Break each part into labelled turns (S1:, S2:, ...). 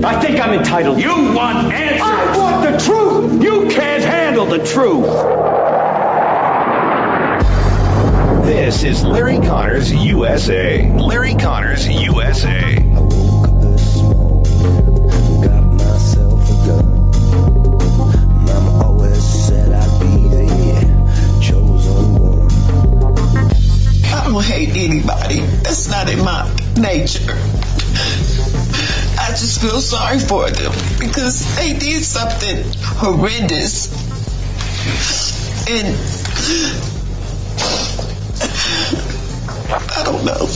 S1: I think I'm entitled.
S2: You want answers.
S1: I want the truth. You can't handle the truth.
S3: This is Larry Connors USA. Larry Connors USA.
S4: I woke up this morning, got myself a gun. Mama always said I'd be the chosen one.
S5: I don't hate anybody. That's not in my nature. I just feel sorry for them because they did something horrendous. And I don't know.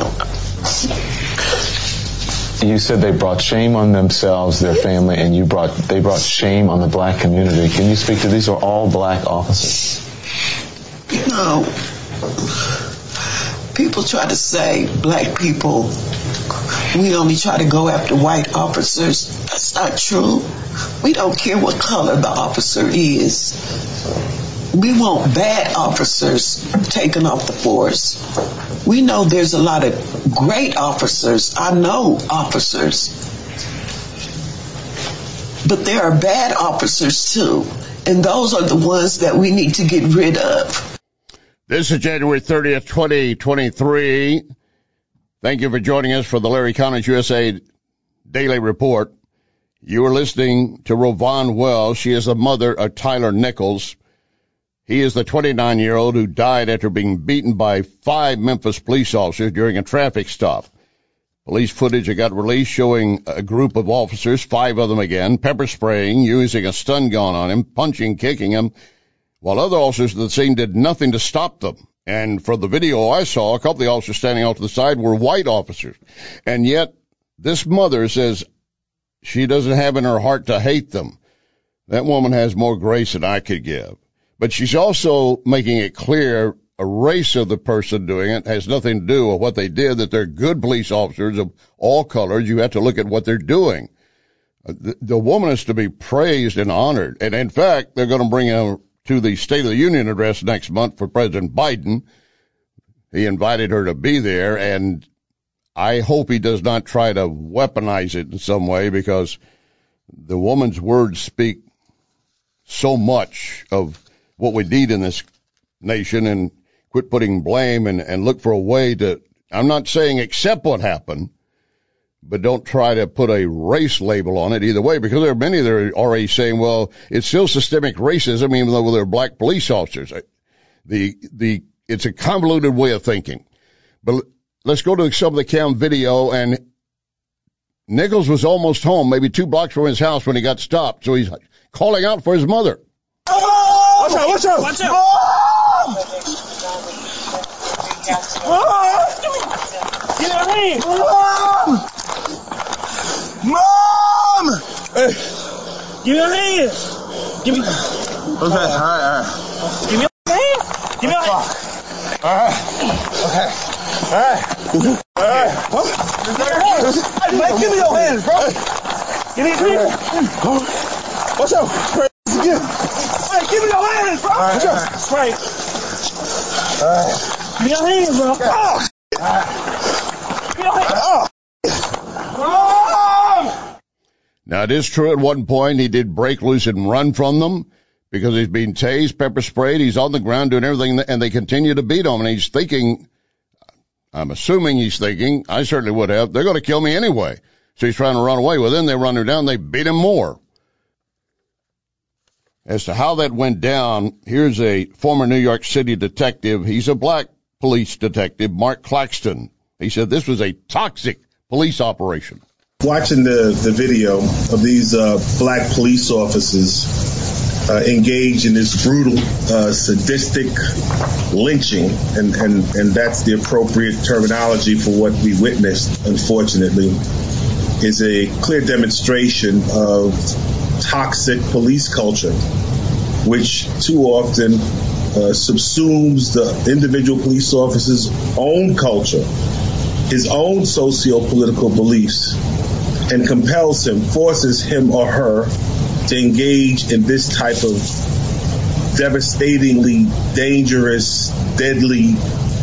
S6: You said they brought shame on themselves, their family, and they brought shame on the black community. Can you speak to these? Are all black officers?
S5: No. People try to say black people, we only try to go after white officers. That's not true. We don't care what color the officer is. We want bad officers taken off the force. We know there's a lot of great officers. I know officers. But there are bad officers too. And those are the ones that we need to get rid of.
S7: This is January 30th, 2023. Thank you for joining us for the Larry Connors USA Daily Report. You are listening to Rovon Wells. She is the mother of Tyler Nichols. He is the 29-year-old who died after being beaten by 5 Memphis police officers during a traffic stop. Police footage that got released showing a group of officers, 5 of them again, pepper spraying, using a stun gun on him, punching, kicking him, while other officers at the scene did nothing to stop them. And for the video I saw, a couple of the officers standing off to the side were white officers. And yet this mother says she doesn't have in her heart to hate them. That woman has more grace than I could give. But she's also making it clear a race of the person doing it has nothing to do with what they did, that they're good police officers of all colors. You have to look at what they're doing. The woman is to be praised and honored. And in fact, they're going to bring her to the State of the Union address next month for President Biden. He invited her to be there, and I hope he does not try to weaponize it in some way, because the woman's words speak so much of what we need in this nation, and quit putting blame and look for a way to, I'm not saying accept what happened, but don't try to put a race label on it either way, because there are many that are already saying, well, it's still systemic racism even though they're black police officers. It's a convoluted way of thinking. But let's go to some of the cam video, and Nichols was almost home, maybe 2 blocks from his house when he got stopped, so he's calling out for his mother.
S8: Watch out, watch out! Watch out! Mom! Get out of here! Mom! Hey. Give me your hand! Give me... Okay, alright. Give me your hand! Give me your hand! Alright. Okay. Alright. Alright. Give me your hands, bro! Give me your hands! Watch out! Again. Hey, give me your hands, bro! Watch out! Spray. Alright. Give me your hands, bro! Oh! Give me your hands! Oh!
S7: Now, it is true at one point he did break loose and run from them because he's being tased, pepper sprayed. He's on the ground doing everything, and they continue to beat him. And he's thinking, I'm assuming he's thinking, I certainly would have, they're going to kill me anyway. So he's trying to run away. Well, then they run him down. They beat him more. As to how that went down, here's a former New York City detective. He's a black police detective, Mark Claxton. He said this was a toxic police operation.
S9: Watching the video of these black police officers engage in this brutal, sadistic lynching, and that's the appropriate terminology for what we witnessed, unfortunately, is a clear demonstration of toxic police culture, which too often subsumes the individual police officer's own culture, his own socio-political beliefs, and compels him, forces him or her to engage in this type of devastatingly dangerous, deadly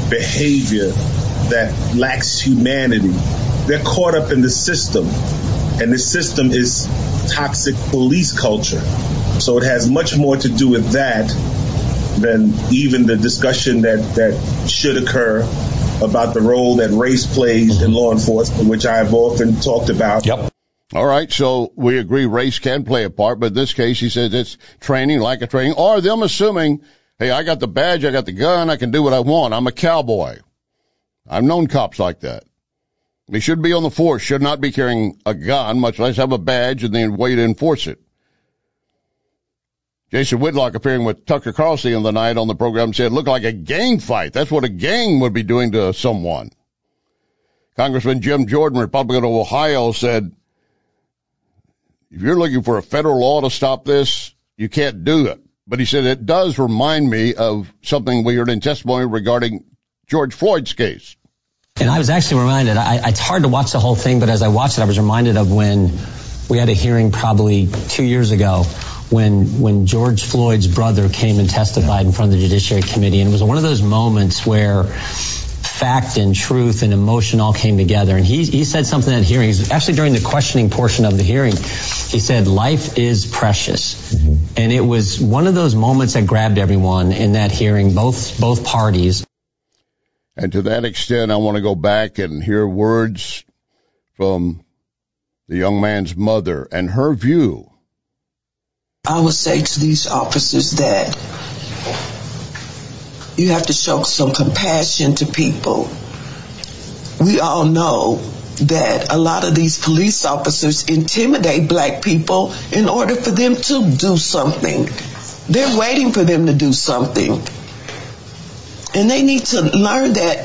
S9: behavior that lacks humanity. They're caught up in the system. And this system is toxic police culture. So it has much more to do with that than even the discussion that should occur about the role that race plays in law enforcement, which I have often talked about.
S7: Yep. All right, so we agree race can play a part, but in this case, he says it's training, like a training, or them assuming, hey, I got the badge, I got the gun, I can do what I want. I'm a cowboy. I've known cops like that. They should be on the force, should not be carrying a gun, much less have a badge and then wait to enforce it. Jason Whitlock, appearing with Tucker Carlson the other night on the program, said it looked like a gang fight. That's what a gang would be doing to someone. Congressman Jim Jordan, Republican of Ohio, said, if you're looking for a federal law to stop this, you can't do it. But he said it does remind me of something we heard in testimony regarding George Floyd's case.
S2: And I was actually reminded, it's hard to watch the whole thing, but as I watched it, I was reminded of when we had a hearing probably 2 years ago when George Floyd's brother came and testified in front of the Judiciary Committee. And it was one of those moments where fact and truth and emotion all came together. And he said something at hearing. Actually, during the questioning portion of the hearing, he said, life is precious. Mm-hmm. And it was one of those moments that grabbed everyone in that hearing, both parties.
S7: And to that extent, I want to go back and hear words from the young man's mother and her view.
S5: I would say to these officers that you have to show some compassion to people. We all know that a lot of these police officers intimidate black people in order for them to do something. They're waiting for them to do something. And they need to learn that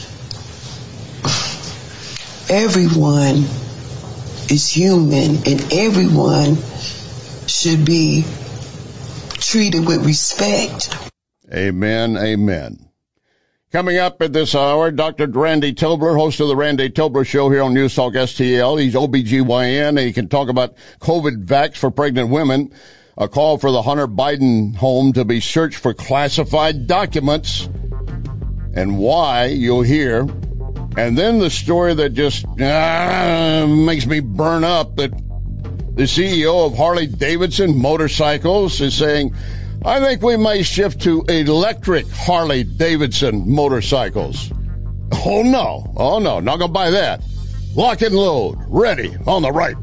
S5: everyone is human and everyone should be treated with respect.
S7: Amen, amen. Coming up at this hour, Dr. Randy Tobler, host of the Randy Tobler Show here on News Talk STL. He's OBGYN, and he can talk about COVID vax for pregnant women, a call for the Hunter Biden home to be searched for classified documents, and why, you'll hear. And then the story that just makes me burn up, that the CEO of Harley-Davidson Motorcycles is saying, I think we may shift to electric Harley-Davidson motorcycles. Oh, no, not going to buy that. Lock and load, ready, on the right.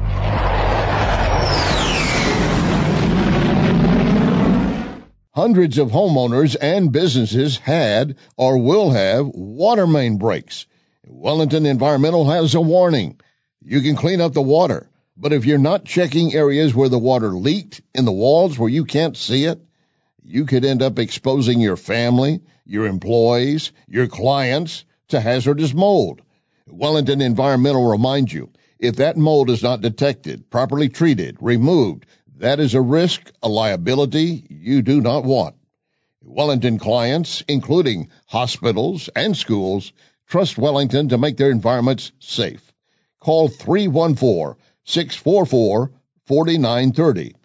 S7: Hundreds of homeowners and businesses had or will have water main breaks. Wellington Environmental has a warning. You can clean up the water, but if you're not checking areas where the water leaked in the walls where you can't see it, you could end up exposing your family, your employees, your clients to hazardous mold. Wellington Environmental reminds you, if that mold is not detected, properly treated, removed, that is a risk, a liability you do not want. Wellington clients, including hospitals and schools, trust Wellington to make their environments safe. Call 314-644-4930,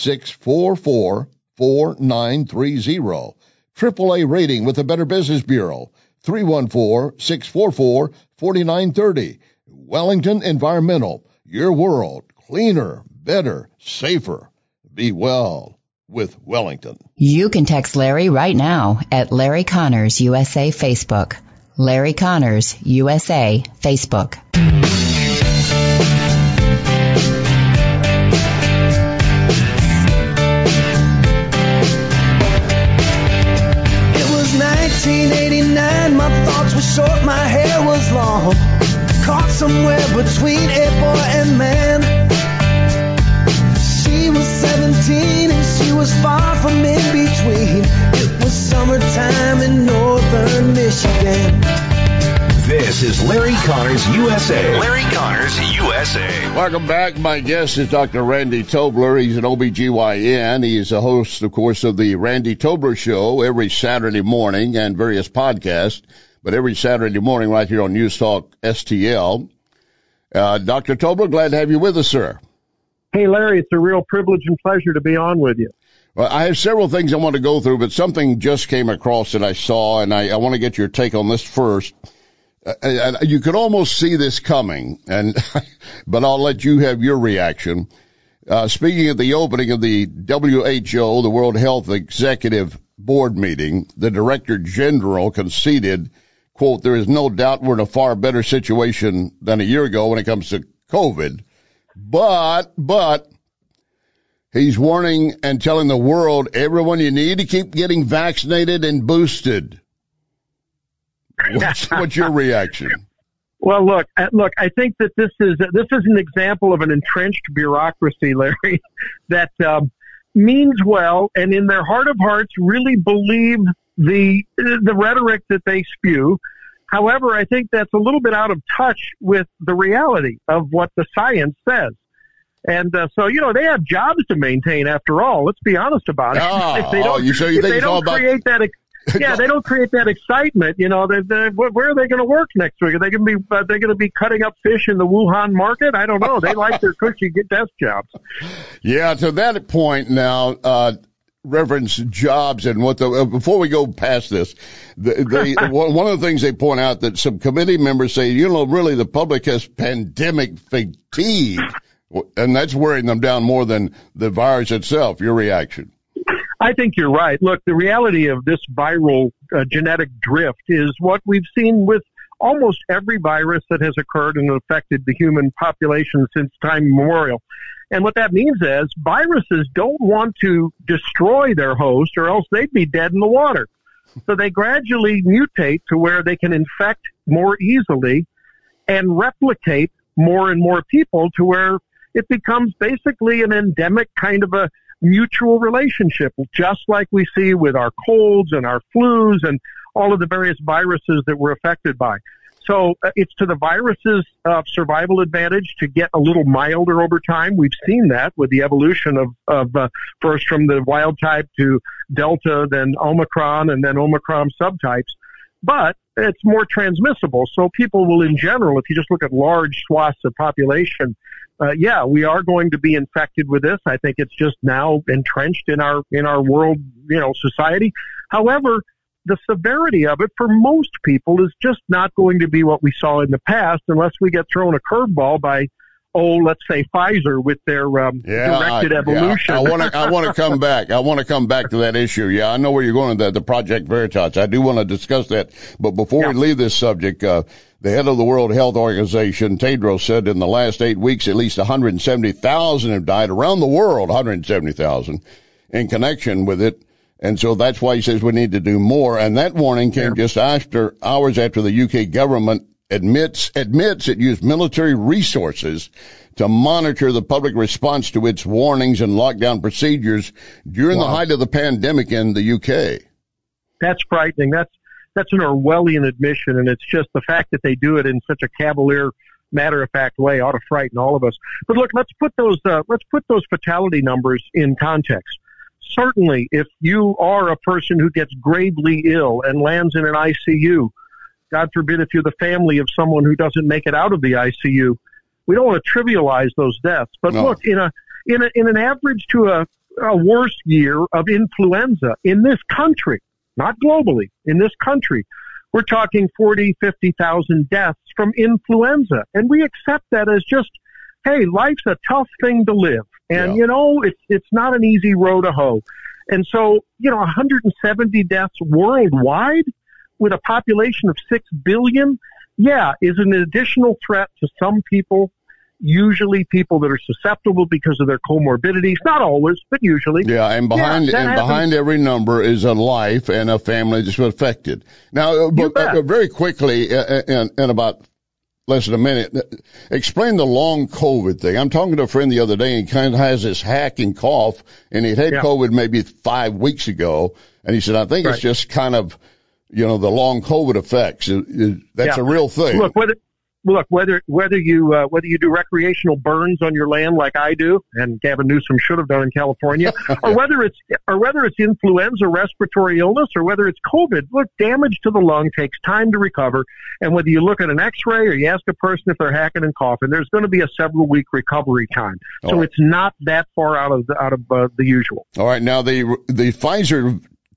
S7: 644-4930. AAA rating with the Better Business Bureau, 314-644-4930. Wellington Environmental, your world, cleaner, better, safer. Be well with Wellington.
S10: You can text Larry right now at Larry Connors USA Facebook. Larry Connors USA Facebook.
S11: It was 1989, my thoughts were short, my hair was long. Caught somewhere between a boy and man. She was 17 and she was far from in between. It was summertime in northern Michigan.
S3: This is Larry Connors USA. Larry Connors USA.
S7: Welcome back. My guest is Dr. Randy Tobler. He's an OBGYN. He is a host, of course, of the Randy Tobler Show every Saturday morning and various podcasts, but every Saturday morning right here on News Talk STL. Dr. Tobler, glad to have you with us, sir.
S12: Hey, Larry, it's a real privilege and pleasure to be on with you.
S7: Well, I have several things I want to go through, but something just came across that I saw, and I want to get your take on this first. You could almost see this coming, but I'll let you have your reaction. Speaking at the opening of the WHO, the World Health Executive Board meeting, the Director General conceded, quote, "There is no doubt we're in a far better situation than a year ago when it comes to COVID, but he's warning and telling the world, everyone, you need to keep getting vaccinated and boosted." What's your reaction?
S12: Well, look, I think that this is an example of an entrenched bureaucracy, Larry, that means well and in their heart of hearts really believe the rhetoric that they spew. However, I think that's a little bit out of touch with the reality of what the science says. And so, they have jobs to maintain after all. Let's be honest about it. If they don't create that excitement, where are they going to work next week? Are they going to be cutting up fish in the Wuhan market? I don't know. They like their cushy desk jobs.
S7: Yeah, to that point now, reference jobs and before we go past this, one of the things they point out that some committee members say, really the public has pandemic fatigue, and that's wearing them down more than the virus itself. Your reaction?
S12: I think you're right. Look, the reality of this viral genetic drift is what we've seen with almost every virus that has occurred and affected the human population since time immemorial. And what that means is viruses don't want to destroy their host or else they'd be dead in the water. So they gradually mutate to where they can infect more easily and replicate more and more people to where it becomes basically an endemic kind of a mutual relationship, just like we see with our colds and our flus and all of the various viruses that we're affected by. So it's to the virus's survival advantage to get a little milder over time. We've seen that with the evolution of first from the wild type to Delta, then Omicron, and then Omicron subtypes. But it's more transmissible. So people will, in general, if you just look at large swaths of population, we are going to be infected with this. I think it's just now entrenched in our world, society. However, the severity of it for most people is just not going to be what we saw in the past unless we get thrown a curveball by, let's say Pfizer with their directed evolution.
S7: I want to come back. I want to come back to that issue. Yeah, I know where you're going with the Project Veritas. I do want to discuss that. But before we leave this subject, the head of the World Health Organization, Tedros, said in the last 8 weeks, at least 170,000 have died around the world, 170,000 in connection with it. And so that's why he says we need to do more. And that warning came just hours after the UK government admits it used military resources to monitor the public response to its warnings and lockdown procedures during the height of the pandemic in the UK.
S12: That's frightening. That's an Orwellian admission, and it's just the fact that they do it in such a cavalier, matter-of-fact way ought to frighten all of us. But look, let's put those fatality numbers in context. Certainly, if you are a person who gets gravely ill and lands in an ICU, God forbid if you're the family of someone who doesn't make it out of the ICU, we don't want to trivialize those deaths. But look, in an average to a worse year of influenza in this country, not globally, in this country, we're talking 40, 50,000 deaths from influenza. And we accept that as just, hey, life's a tough thing to live. And, it's not an easy row to hoe. And so, 170 deaths worldwide with a population of 6 billion, is an additional threat to some people, usually people that are susceptible because of their comorbidities. Not always, but usually.
S7: Yeah, and behind every number is a life and a family that's affected. Now, very quickly, in about less than a minute, explain the long COVID thing. I'm talking to a friend the other day, and he kind of has this hacking cough, and he'd had COVID maybe 5 weeks ago, and he said, I think it's just kind of, the long COVID effects. That's a real thing.
S12: Look, whether you do recreational burns on your land like I do, and Gavin Newsom should have done in California, or whether it's influenza, respiratory illness, or whether it's COVID, look, damage to the lung takes time to recover. And whether you look at an X-ray or you ask a person if they're hacking and coughing, there's going to be a several-week recovery time. So it's not that far out of the usual.
S7: All right, now the Pfizer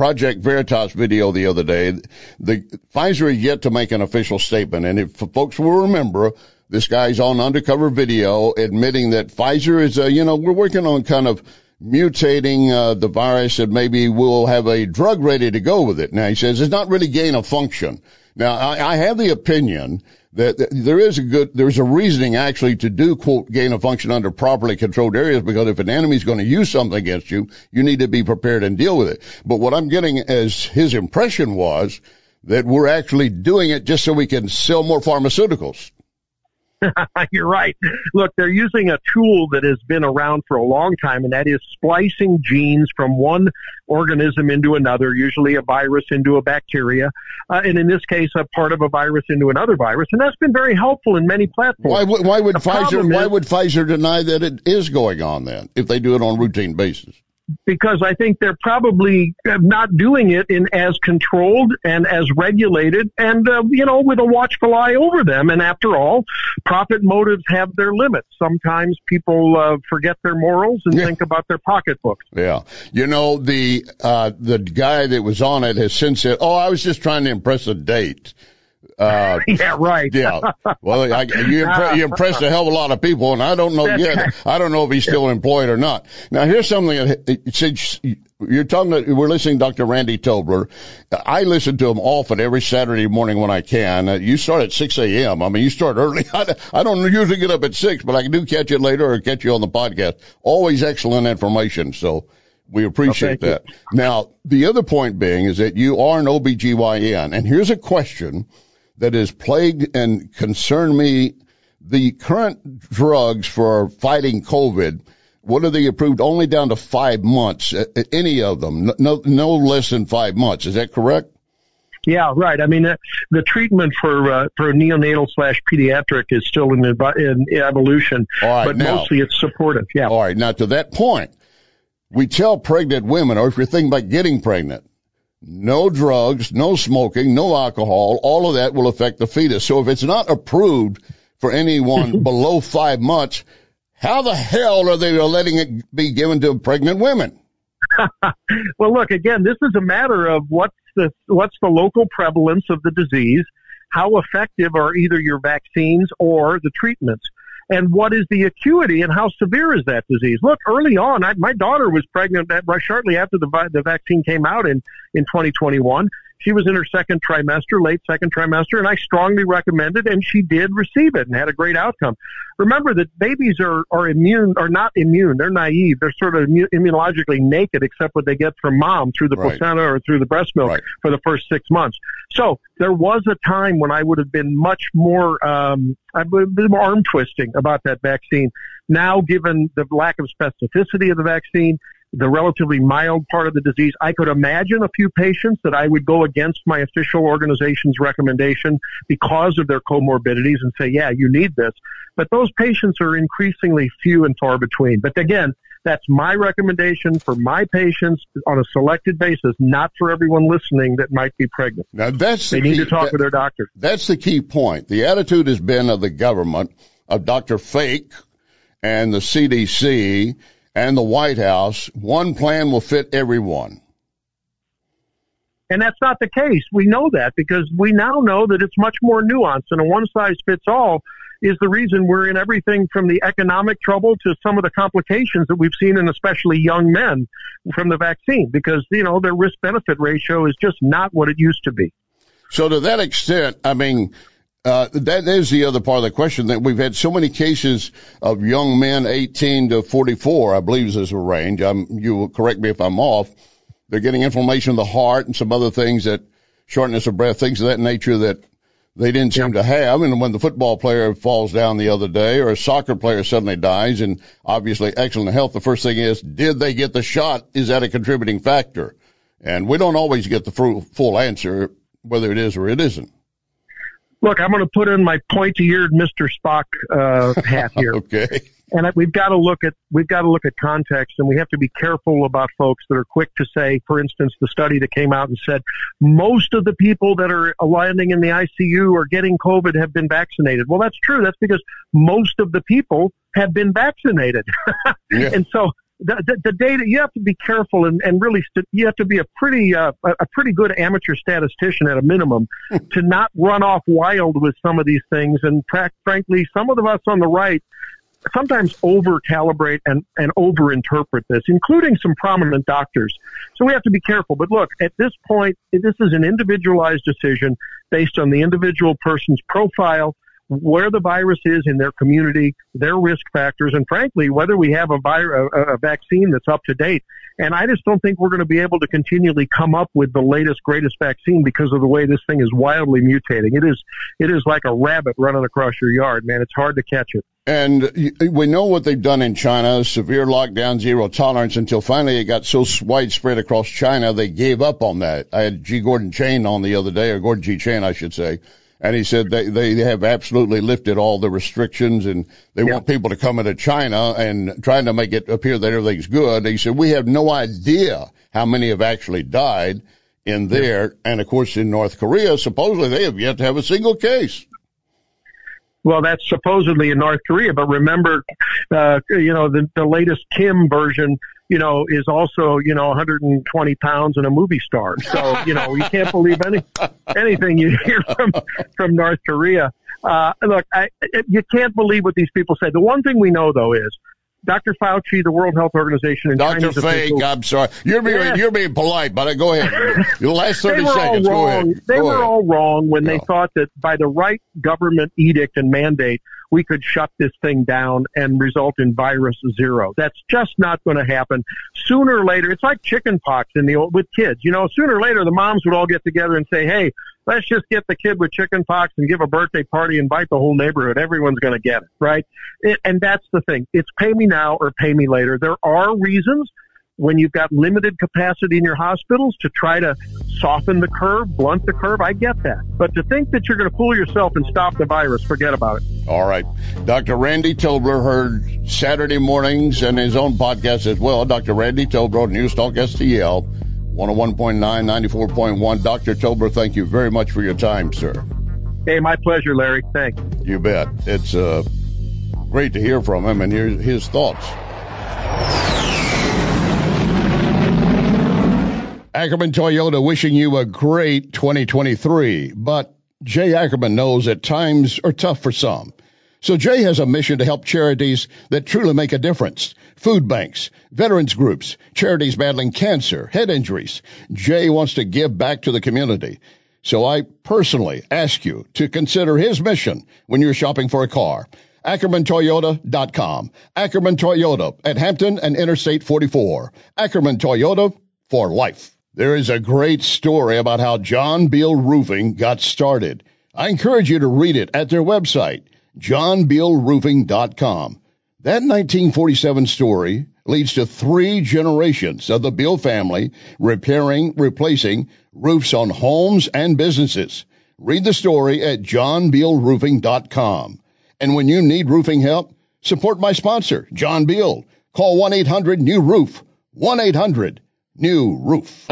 S7: Project Veritas video the other day. The Pfizer is yet to make an official statement, and if folks will remember, this guy's on undercover video admitting that Pfizer is, we're working on kind of mutating the virus, and maybe we'll have a drug ready to go with it. Now, he says it's not really gain of function. Now, I have the opinion that there's a reasoning actually to do, quote, gain of function under properly controlled areas, because if an enemy is going to use something against you, you need to be prepared and deal with it. But what I'm getting as his impression was that we're actually doing it just so we can sell more pharmaceuticals.
S12: You're right. Look, they're using a tool that has been around for a long time, and that is splicing genes from one organism into another, usually a virus into a bacteria, and in this case, a part of a virus into another virus. And that's been very helpful in many platforms.
S7: Why would Pfizer deny that it is going on then, if they do it on a routine basis?
S12: Because I think they're probably not doing it in as controlled and as regulated and, with a watchful eye over them. And after all, profit motives have their limits. Sometimes people forget their morals and think about their pocketbooks.
S7: Yeah. The guy that was on it has since said, I was just trying to impress a date.
S12: Yeah, right.
S7: Yeah. Well, you impressed a hell of a lot of people, and I don't know yet. I don't know if he's still employed or not. Now, here's something. We're listening to Dr. Randy Tobler. I listen to him often every Saturday morning when I can. You start at 6 a.m. I mean, you start early. I don't usually get up at 6, but I do catch it later or catch you on the podcast. Always excellent information. So we appreciate that. Now, the other point being is that you are an OBGYN, and here's a question that has plagued and concerned me. The current drugs for fighting COVID, what are they approved? Only down to 5 months, any of them, no less than 5 months. Is that correct?
S12: Yeah, right. I mean, the treatment for neonatal/pediatric is still in evolution, but mostly it's supportive. Yeah.
S7: All right. Now, to that point, we tell pregnant women, or if you're thinking about getting pregnant, no drugs, no smoking, no alcohol, all of that will affect the fetus. So if it's not approved for anyone below 5 months, how the hell are they letting it be given to pregnant women?
S12: Well, look, again, this is a matter of what's the local prevalence of the disease, how effective are either your vaccines or the treatments, and what is the acuity and how severe is that disease? Look, early on, my daughter was pregnant shortly after the vaccine came out in 2021. She was in her late second trimester, and I strongly recommended, and she did receive it and had a great outcome. Remember that babies are not immune. They're naive. They're sort of immunologically naked, except what they get from mom through the placenta or through the breast milk for the first 6 months. So there was a time when I would have been much more, arm twisting about that vaccine. Now, given the lack of specificity of the vaccine, the relatively mild part of the disease, I could imagine a few patients that I would go against my official organization's recommendation because of their comorbidities and say, yeah, you need this. But those patients are increasingly few and far between. But again, that's my recommendation for my patients on a selected basis, not for everyone listening that might be pregnant.
S7: Now they
S12: need to talk with their doctor.
S7: That's the key point. The attitude has been of the government, of Dr. Fake and the CDC and the White House, one plan will fit everyone.
S12: And that's not the case. We know that because we now know that it's much more nuanced, and a one-size-fits-all is the reason we're in everything from the economic trouble to some of the complications that we've seen in especially young men from the vaccine because, their risk-benefit ratio is just not what it used to be.
S7: So to that extent, I mean, that is the other part of the question, that we've had so many cases of young men 18 to 44, I believe is a range. You will correct me if I'm off. They're getting inflammation of the heart and some other things, that shortness of breath, things of that nature that they didn't seem to have. And when the football player falls down the other day, or a soccer player suddenly dies, and obviously excellent health, the first thing is, did they get the shot? Is that a contributing factor? And we don't always get the full answer, whether it is or it isn't.
S12: Look, I'm going to put in my pointy-eared Mr. Spock hat here.
S7: Okay.
S12: And we've got to look at context, and we have to be careful about folks that are quick to say, for instance, the study that came out and said most of the people that are landing in the ICU or getting COVID have been vaccinated. Well, that's true. That's because most of the people have been vaccinated. Yeah. And so the data, you have to be careful and really you have to be a pretty good amateur statistician at a minimum to not run off wild with some of these things. And frankly, some of us on the right sometimes over-calibrate and over-interpret this, including some prominent doctors. So we have to be careful. But look, at this point, this is an individualized decision based on the individual person's profile, where the virus is in their community, their risk factors, and frankly, whether we have a vaccine that's up to date. And I just don't think we're going to be able to continually come up with the latest, greatest vaccine because of the way this thing is wildly mutating. It is like a rabbit running across your yard, man. It's hard to catch it.
S7: And we know what they've done in China, severe lockdown, zero tolerance, until finally it got so widespread across China, they gave up on that. I had G. Gordon Chang on the other day, or Gordon G. Chang, I should say. And he said they have absolutely lifted all the restrictions, and they want people to come into China and trying to make it appear that everything's good. He said, we have no idea how many have actually died in there. And, of course, in North Korea, supposedly they have yet to have a single case.
S12: Well, that's supposedly in North Korea, but remember, the latest Kim version, is also, 120 pounds and a movie star. So, you can't believe anything you hear from North Korea. Look, you can't believe what these people say. The one thing we know, though, is Dr. Fauci, the World Health Organization, and
S7: Dr. Fake, I'm sorry. You're being polite, but go ahead. Your last 30 seconds, go ahead.
S12: They were all wrong when they thought that by the right government edict and mandate, we could shut this thing down and result in virus zero. That's just not going to happen. Sooner or later, it's like chicken pox with kids. Sooner or later, the moms would all get together and say, hey, let's just get the kid with chicken pox and give a birthday party, invite the whole neighborhood. Everyone's going to get it, right? And that's the thing. It's pay me now or pay me later. There are reasons when you've got limited capacity in your hospitals to try to soften the curve, blunt the curve. I get that. But to think that you're going to fool yourself and stop the virus, forget about it.
S7: All right. Dr. Randy Tobler heard Saturday mornings and his own podcast as well. Dr. Randy Tobler, News Talk STL, 101.9, 94.1. Dr. Tobler, thank you very much for your time, sir.
S12: Hey, my pleasure, Larry. Thanks.
S7: You bet. It's great to hear from him and hear his thoughts. Ackerman Toyota wishing you a great 2023, but Jay Ackerman knows that times are tough for some. So Jay has a mission to help charities that truly make a difference. Food banks, veterans groups, charities battling cancer, head injuries. Jay wants to give back to the community. So I personally ask you to consider his mission when you're shopping for a car. AckermanToyota.com. Ackerman Toyota at Hampton and Interstate 44. Ackerman Toyota for life. There is a great story about how John Beal Roofing got started. I encourage you to read it at their website, johnbealroofing.com. That 1947 story leads to 3 generations of the Beal family repairing, replacing roofs on homes and businesses. Read the story at johnbealroofing.com. And when you need roofing help, support my sponsor, John Beal. Call 1-800-NEW-ROOF, 1-800-NEW-ROOF.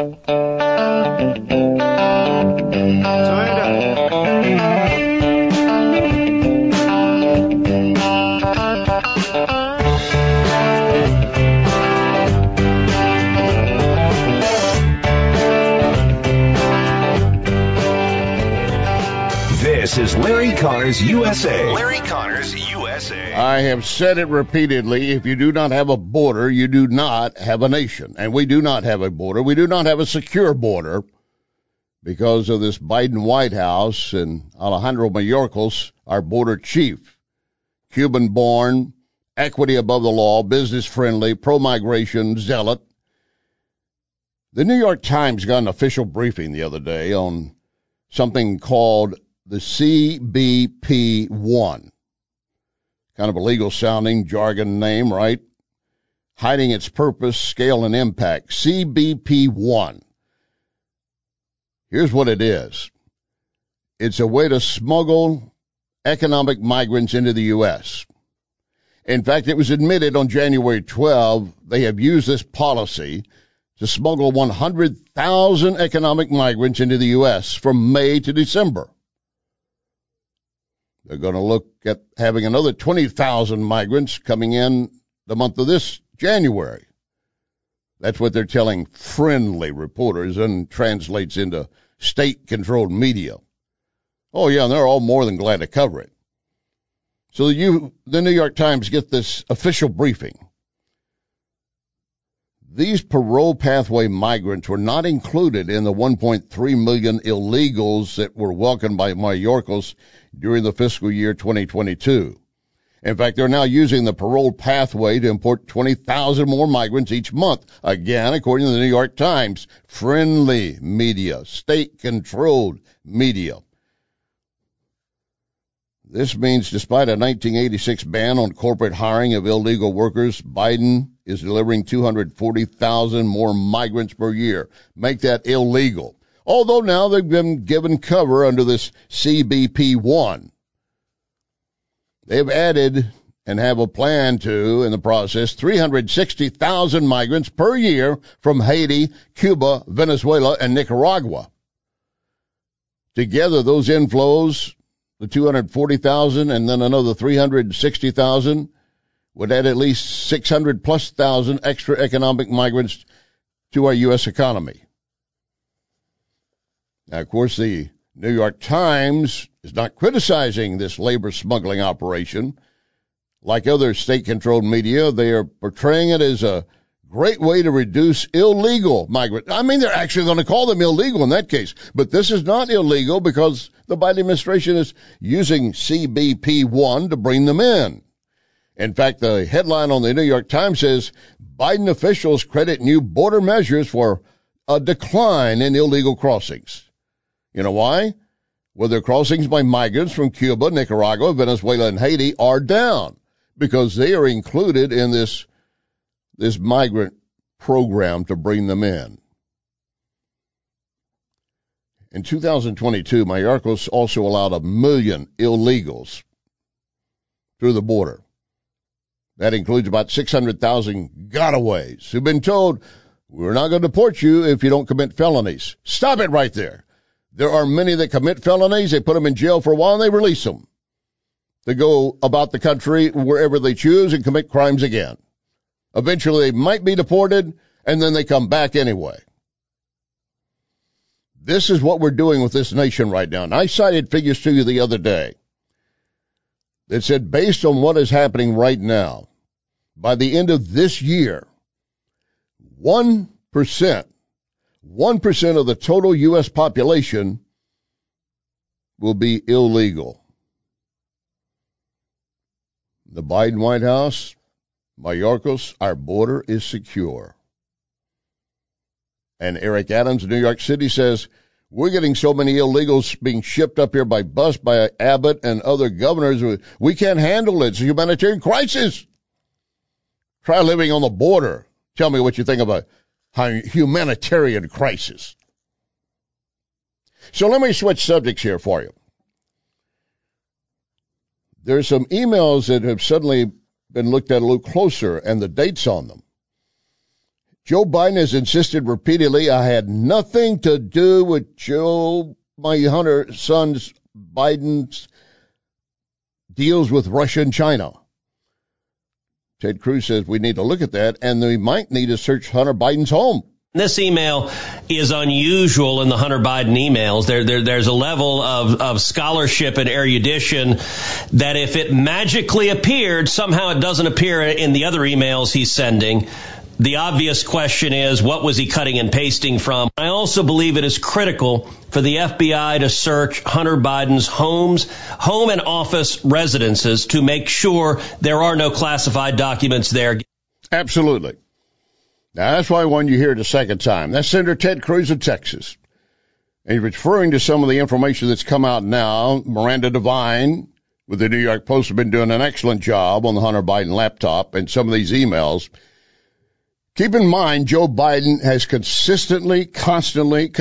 S3: This is Larry Connors USA. Larry Connors USA.
S7: I have said it repeatedly. If you do not have a border, you do not have a nation. And we do not have a border. We do not have a secure border because of this Biden White House and Alejandro Mayorkas, our border chief. Cuban-born, equity above the law, business-friendly, pro-migration zealot. The New York Times got an official briefing the other day on something called the CBP-1. Kind of a legal sounding jargon name, right? Hiding its purpose, scale, and impact. CBP-1. Here's what it is. It's a way to smuggle economic migrants into the U.S. In fact, it was admitted on January 12 they have used this policy to smuggle 100,000 economic migrants into the U.S. from May to December. They're going to look at having another 20,000 migrants coming in the month of this January. That's what they're telling friendly reporters and translates into state-controlled media. Oh, yeah, and they're all more than glad to cover it. So the New York Times, get this official briefing. These parole pathway migrants were not included in the 1.3 million illegals that were welcomed by Mayorkas during the fiscal year 2022. In fact, they're now using the parole pathway to import 20,000 more migrants each month. Again, according to the New York Times, friendly media, state-controlled media. This means despite a 1986 ban on corporate hiring of illegal workers, Biden is delivering 240,000 more migrants per year. Make that illegal. Although now they've been given cover under this CBP-1. They've added and have a plan to, in the process, 360,000 migrants per year from Haiti, Cuba, Venezuela, and Nicaragua. Together, those inflows, the 240,000 and then another 360,000, would add at least 600+ thousand extra economic migrants to our U.S. economy. Now, of course, the New York Times is not criticizing this labor smuggling operation. Like other state-controlled media, they are portraying it as a great way to reduce illegal migrants. I mean, they're actually going to call them illegal in that case. But this is not illegal because the Biden administration is using CBP-1 to bring them in. In fact, the headline on the New York Times says, Biden officials credit new border measures for a decline in illegal crossings. You know why? Well, their crossings by migrants from Cuba, Nicaragua, Venezuela, and Haiti are down because they are included in this migrant program to bring them in. In 2022, Mayorkas also allowed 1 million illegals through the border. That includes about 600,000 gotaways who've been told, we're not going to deport you if you don't commit felonies. Stop it right there. There are many that commit felonies. They put them in jail for a while and they release them. They go about the country wherever they choose and commit crimes again. Eventually they might be deported and then they come back anyway. This is what we're doing with this nation right now. And I cited figures to you the other day that said based on what is happening right now, by the end of this year, 1% of the total U.S. population will be illegal. The Biden White House, Mayorkas, our border is secure. And Eric Adams of New York City says, we're getting so many illegals being shipped up here by bus by Abbott and other governors. We can't handle it. It's a humanitarian crisis. Try living on the border. Tell me what you think about a humanitarian crisis. So let me switch subjects here for you. There's some emails that have suddenly been looked at a little closer and the dates on them. Joe Biden has insisted repeatedly, I had nothing to do with my Hunter son's Biden's deals with Russia and China. Ted Cruz says we need to look at that, and we might need to search Hunter Biden's home.
S13: This email is unusual in the Hunter Biden emails. There's a level of scholarship and erudition that if it magically appeared, somehow it doesn't appear in the other emails he's sending. The obvious question is, what was he cutting and pasting from? I also believe it is critical for the FBI to search Hunter Biden's home and office residences to make sure there are no classified documents there.
S7: Absolutely. Now, that's why I wanted you here the second time. That's Senator Ted Cruz of Texas. And he's referring to some of the information that's come out now. Miranda Devine with the New York Post have been doing an excellent job on the Hunter Biden laptop and some of these emails. Keep in mind, Joe Biden has consistently, constantly,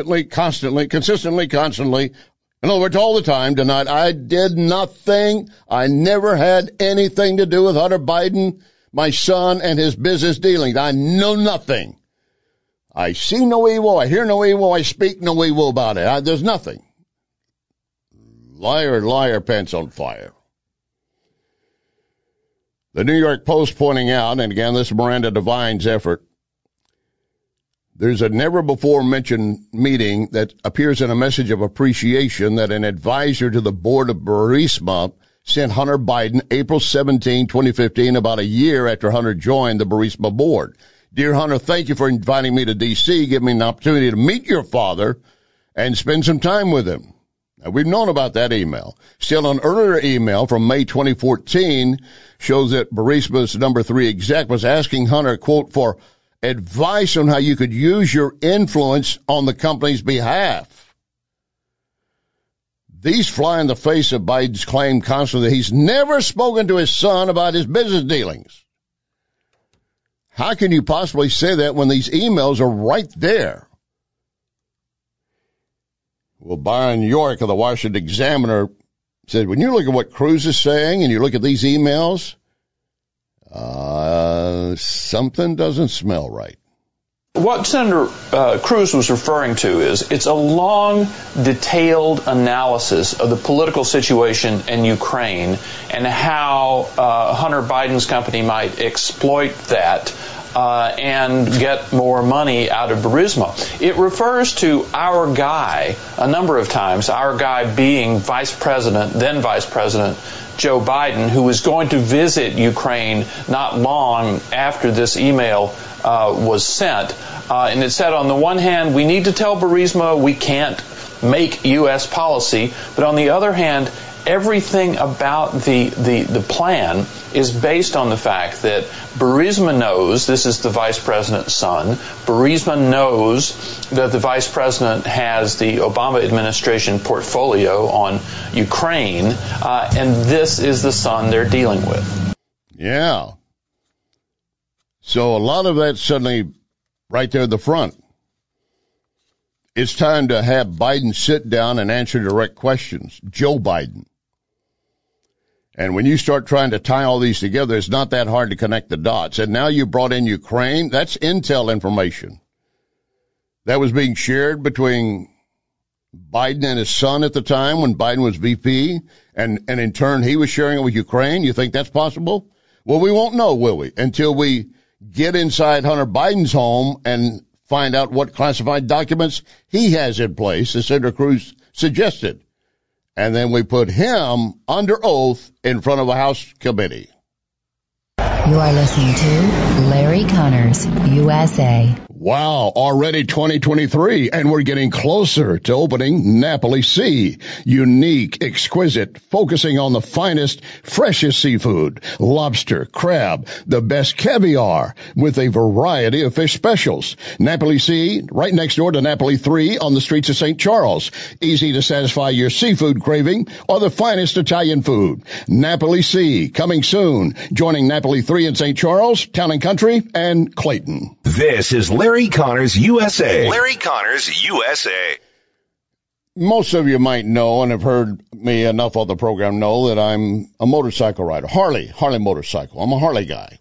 S7: in other words, all the time denied, I did nothing. I never had anything to do with Hunter Biden, my son, and his business dealings. I know nothing. I see no evil. I hear no evil. I speak no evil about it. There's nothing. Liar, liar, pants on fire. The New York Post pointing out, and again, this is Miranda Devine's effort, There's a never-before-mentioned meeting that appears in a message of appreciation that an advisor to the board of Burisma sent Hunter Biden April 17, 2015, about a year after Hunter joined the Burisma board. Dear Hunter, thank you for inviting me to D.C., giving me an opportunity to meet your father and spend some time with him. Now, we've known about that email. Still, an earlier email from May 2014 shows that Burisma's number 3 exec was asking Hunter, quote, for advice on how you could use your influence on the company's behalf. These fly in the face of Biden's claim constantly that he's never spoken to his son about his business dealings. How can you possibly say that when these emails are right there? Well, Byron York of the Washington Examiner said, when you look at what Cruz is saying and you look at these emails, something doesn't smell right.
S14: What Senator Cruz was referring to is it's a long, detailed analysis of the political situation in Ukraine and how Hunter Biden's company might exploit that and get more money out of Burisma. It refers to our guy a number of times, our guy being then Vice President Joe Biden, who was going to visit Ukraine not long after this email was sent. And it said, on the one hand, we need to tell Burisma we can't make U.S. policy, but on the other hand, everything about the plan is based on the fact that Burisma knows, this is the vice president's son, Burisma knows that the vice president has the Obama administration portfolio on Ukraine, and this is the son they're dealing with.
S7: Yeah. So a lot of that suddenly right there at the front. It's time to have Biden sit down and answer direct questions. Joe Biden. And when you start trying to tie all these together, it's not that hard to connect the dots. And now you brought in Ukraine. That's intel information that was being shared between Biden and his son at the time when Biden was VP. And in turn, he was sharing it with Ukraine. You think that's possible? Well, we won't know, will we? Until we get inside Hunter Biden's home and find out what classified documents he has in place, as Senator Cruz suggested. And then we put him under oath in front of a House committee.
S10: You are listening to Larry Connors, USA.
S7: Wow, already 2023, and we're getting closer to opening Napoli Sea. Unique, exquisite, focusing on the finest, freshest seafood, lobster, crab, the best caviar, with a variety of fish specials. Napoli Sea, right next door to Napoli 3 on the streets of St. Charles. Easy to satisfy your seafood craving or the finest Italian food. Napoli Sea, coming soon, joining Napoli 3 in St. Charles, Town and Country, and Clayton.
S3: This is Larry Connors USA. Larry Connors USA.
S7: Most of you might know and have heard me enough on the program know that I'm a motorcycle rider. Harley motorcycle. I'm a Harley guy.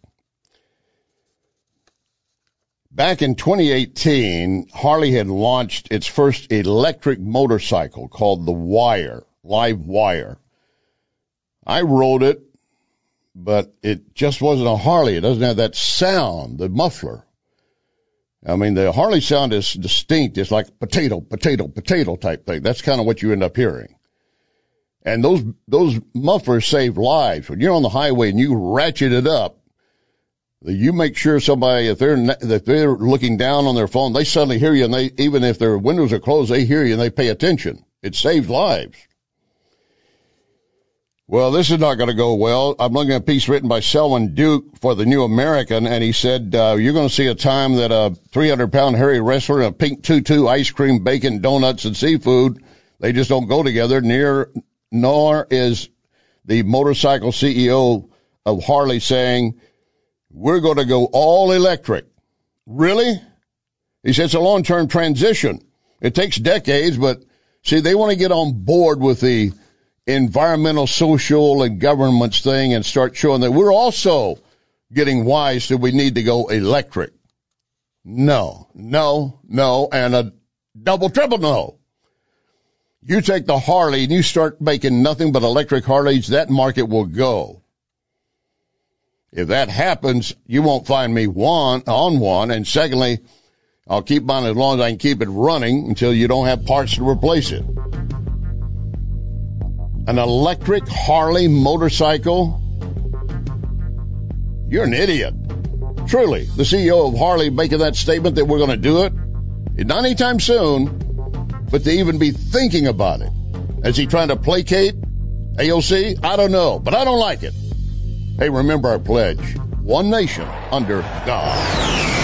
S7: Back in 2018, Harley had launched its first electric motorcycle called the Wire, Live Wire. I rode it, but it just wasn't a Harley. It doesn't have that sound, the muffler. I mean, the Harley sound is distinct. It's like potato, potato, potato type thing. That's kind of what you end up hearing. And those mufflers save lives. When you're on the highway and you ratchet it up, you make sure somebody, if they're looking down on their phone, they suddenly hear you, and they, even if their windows are closed, they hear you and they pay attention. It saves lives. Well, this is not going to go well. I'm looking at a piece written by Selwyn Duke for the New American, and he said, you're going to see a time that a 300-pound hairy wrestler and a pink tutu, ice cream, bacon, donuts, and seafood, they just don't go together, nor is the motorcycle CEO of Harley saying, we're going to go all electric. Really? He said it's a long-term transition. It takes decades, but see, they want to get on board with the environmental, social, and governments thing and start showing that we're also getting wise that we need to go electric. No, and a double, triple no. You take the Harley and you start making nothing but electric Harleys, that market will go. If that happens, you won't find me on one. And secondly, I'll keep mine as long as I can keep it running until you don't have parts to replace it. An electric Harley motorcycle? You're an idiot. Truly, the CEO of Harley making that statement that we're going to do it? Not anytime soon, but to even be thinking about it. Is he trying to placate AOC? I don't know, but I don't like it. Hey, remember our pledge. One nation under God.